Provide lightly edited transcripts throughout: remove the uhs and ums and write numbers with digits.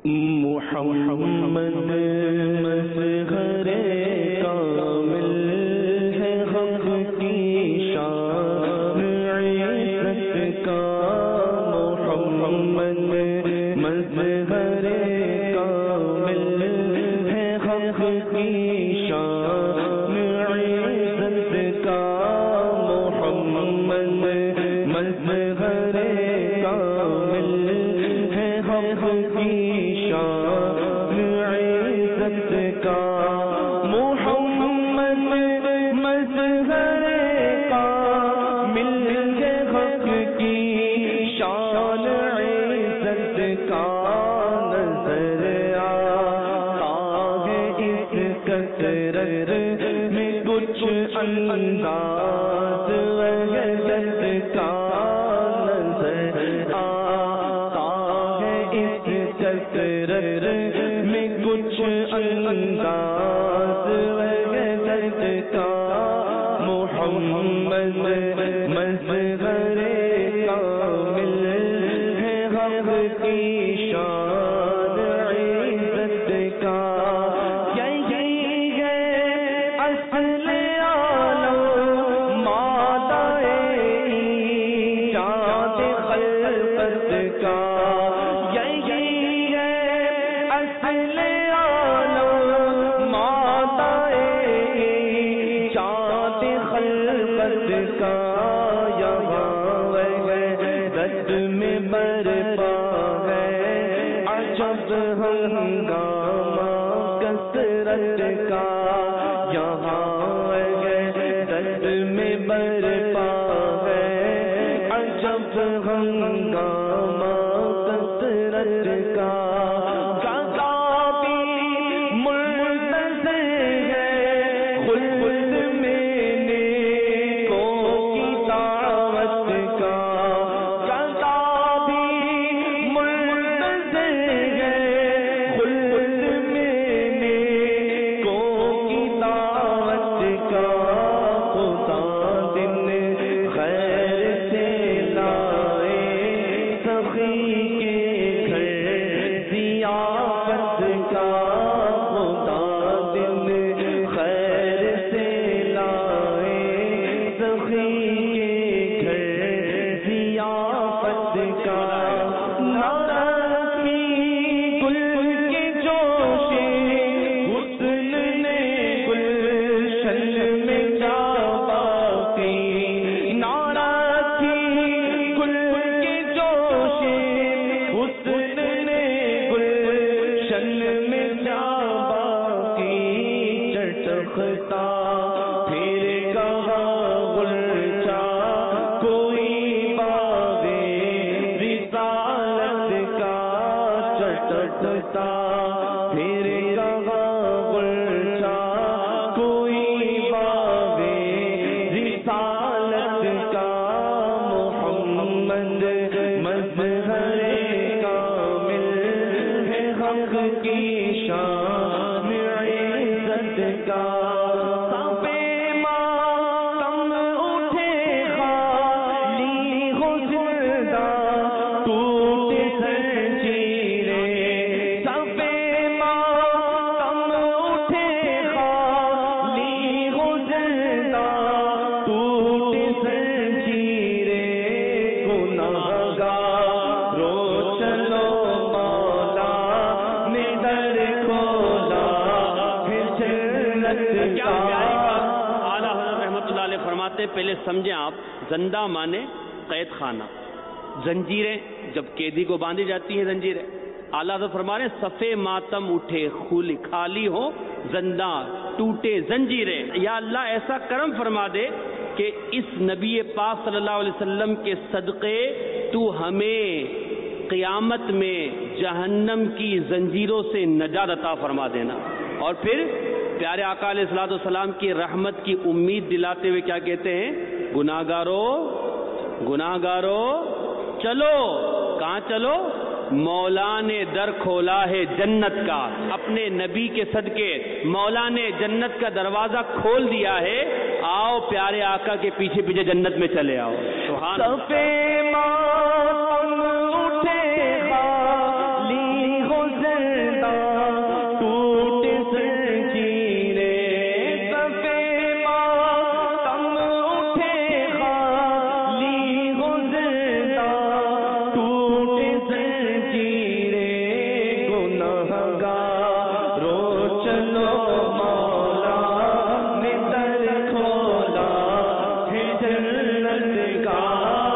محمد مظہر کامل ہے حق کی شان عزت کا، محمد مظہر کامل ہے حق کی شان عزت کا، محمد مظہر کامل ہے حق کی شان عزت کا، محمد مظہر کامل ہے حق کی شان عزت کا، نظر آتا ہے اس کثرت میں کچھ انداز وحدت کا، نظر آتا ہے اس کثرت میں کچھ انداز وحدت کا، محمد مظہر کامل ہے حق کی شان عزت کا، یہی ہے اصل عالم مادہ ایجاد خلقت کا، یہی ہے اصل عالم مادہ ایجاد خلقت کا، یہاں وحدت میں برپا ہے عجب ہنگامہ کثرت کا، یہاں وحدت میں برپا ہے عجب ہنگامہ کثرت کا، بھی منتظر ہے خلد میں نیکوں کی دعوت کا، بھی منتظر ہے خلد میں نیکوں کی دعوت کا، خدا دن خیر سے لائے سخی کے گھر ضیافت کا، خدا دن خیر سے لائے سخی کے گھر ضیافت کا، ناراضی گل کے جوش حسن نے گلشن میں جا باقی، ناراضی گل کے جوش حسن نے گلشن میں جا باقی، چٹکتا پھر کہا غلچہ کوئی باغے رسالت کا، چٹکتا پھر کہا غلچہ کوئی باغے رسالت کا، محمد مظہر کامل ہے حق کی شان عزت کا، صفِ ماتم اٹھے خالی ہو زندہ ٹوٹے زنجیریں، صفِ ماتم اٹھے خالی ہو زندہ ٹوٹے زنجیریں، گناہگار رو چلو مولا نے در کھولا ہے جنت کا، اعلیٰ حضرت رحمۃ اللہ علیہ فرماتے ہیں پہلے سمجھیں آپ، زندہ مانے قید خانہ، زنجیریں جب قیدی کو باندھی جاتی ہیں زنجیریں، اعلیٰ حضرت فرما رہے ہیں صفِ ماتم اٹھے خالی ہو زندہ ٹوٹے زنجیریں، یا اللہ ایسا کرم فرما دے کہ اس نبی پاک صلی اللہ علیہ وسلم کے صدقے تو ہمیں قیامت میں جہنم کی زنجیروں سے نجات عطا فرما دینا، اور پھر پیارے آقا علیہ الصلوۃ والسلام کی رحمت کی امید دلاتے ہوئے کیا کہتے ہیں، گناہگارو چلو، کہاں چلو، مولا نے در کھولا ہے جنت کا، اپنے نبی کے صدقے مولا نے جنت کا دروازہ کھول دیا ہے، آؤ پیارے آقا کے پیچھے پیچھے جنت میں چلے آؤ، سبحان اللہ۔ زندہ ٹوٹ زنجیریں صفے ماتم اٹھے خالی ہو زندہ ٹوٹ زنجیریں گنہگار رو چلو مولا نے در کھولا ہے جنت کا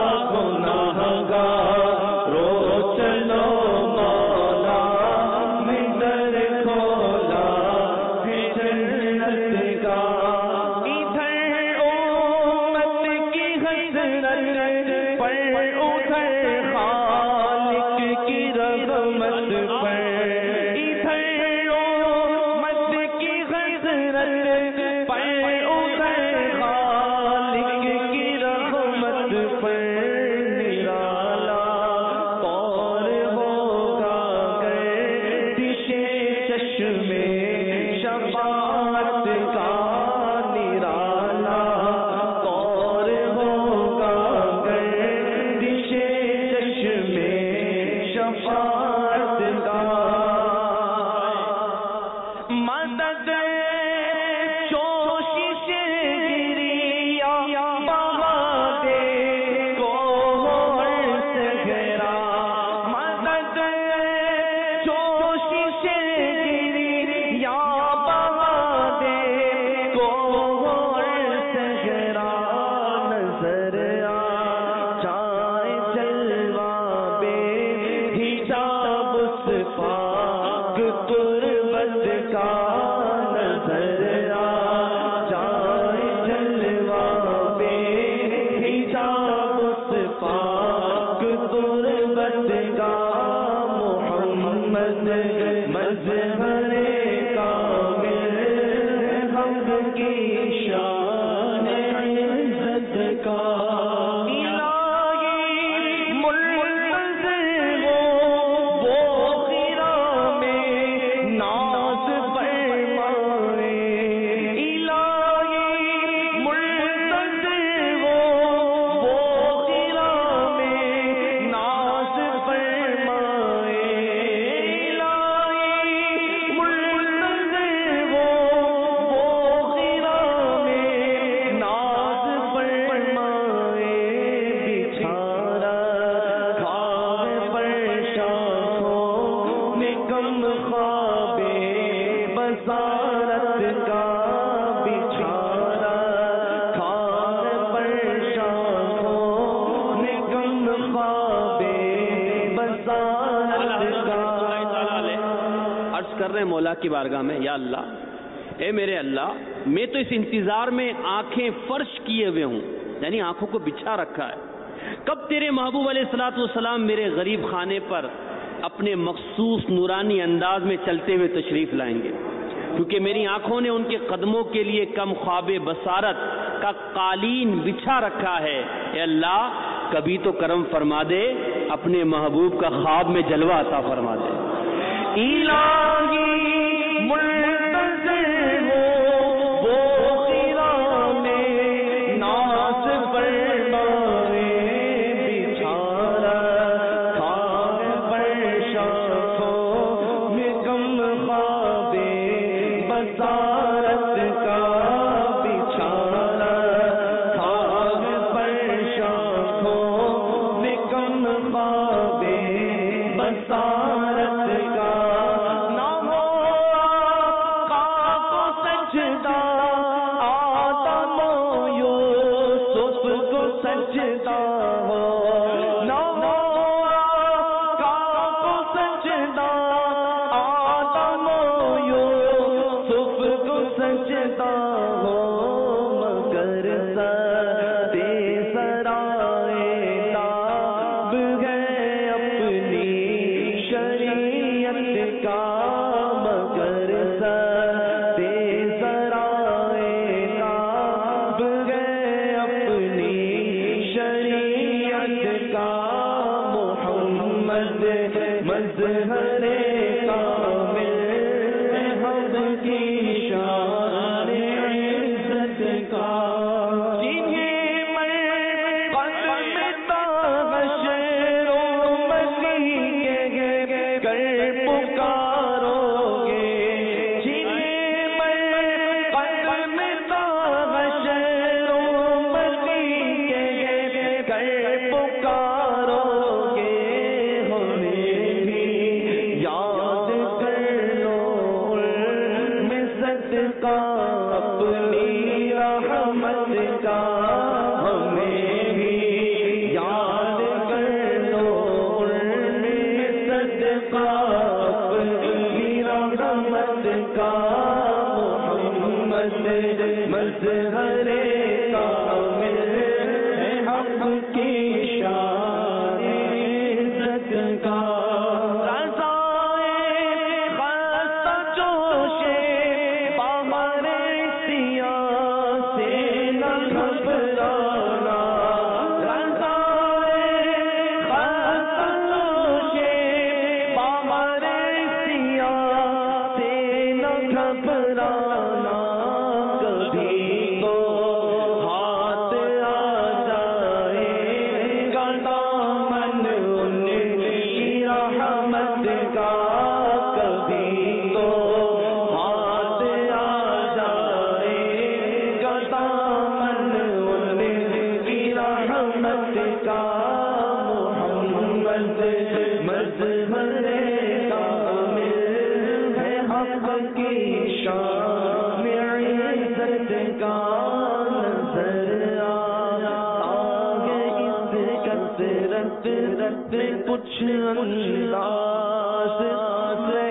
گنہگار رو چلو مولا نے در کھولا ہے جنت کا ادھر امت کی حسرت پر ادھر خالق کی رحمت پر ادھر امت کی حسرت پر ادھر خالق کی رحمت پر نرالا طور ہوگا گردش چشم شفاعت کا نرالا طور ہوگا گردش چشم شفاعت کا مدد جوشش گریا بہا دے گوہر صحرا مدد جوشش گریا بہا دے گوہر صحرا نظر آ جائے جلوہ بے حجاب اس پاک تربت کا نظر آ جائے جلوہ بے حجاب اس پاک تربت کا محمد مظہر کامل حق کی شان عزت کا الہی منتظر وہ خیرہ میں ناز فرمائے الہی منتظر وہ خیرہ میں ناز فرمائے الہی منتظر وہ خیرہ میں ناز فرمائے بچھارا کھاگ پر شاخوں میں کم خواب بصارت کا بچھارا کھاگ پر شاخوں میں کم خواب بصارت کا عرض کر رہے ہیں مولا کی بارگاہ میں، یا اللہ، اے میرے اللہ، میں تو اس انتظار میں آنکھیں فرش کیے ہوئے ہوں، یعنی آنکھوں کو بچھا رکھا ہے، کب تیرے محبوب علیہ الصلوۃ والسلام میرے غریب خانے پر اپنے مخصوص نورانی انداز میں چلتے ہوئے تشریف لائیں گے، کیونکہ میری آنکھوں نے ان کے قدموں کے لیے کم خواب بصارت کا قالین بچھا رکھا ہے۔ اے اللہ، کبھی تو کرم فرما دے، اپنے محبوب کا خواب میں جلوہ عطا فرما دے۔ الہی منتظر وہ خیرہ میں ناز فرمائے بچھارا کھاگ پر شاخوں میں کم خواب بصارت کا بچھارا کھاگ پر شاخوں میں کم خواب بصارت کا نہ ہو پکڑانا کبھی تو ہاتھ آ جائے گا دامن ان کی رحمت کا کبھی تو ہاتھ آ جائے گا دامن ان کی رحمت کا محمد مظہر کامل ہے حق کی شان عزت کا نظر آگے اس کثرت کچھ انداز سے